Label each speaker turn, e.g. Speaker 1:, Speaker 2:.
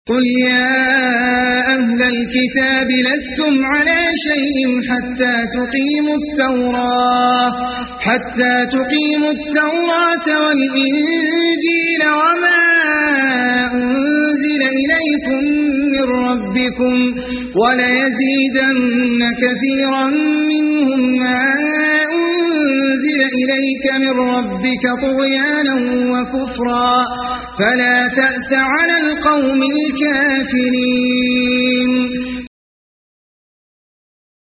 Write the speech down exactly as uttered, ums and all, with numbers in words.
Speaker 1: قل يا أهل الكتاب لستم على شيء حتى تقيموا التوراة حتى تقيموا التوراة والإنجيل وما أنزل إليكم من ربكم وليزيدن كثيرا منهم ما أنزل إليك من ربك طغيانا وكفرا فلا تأس على القوم الكافرين.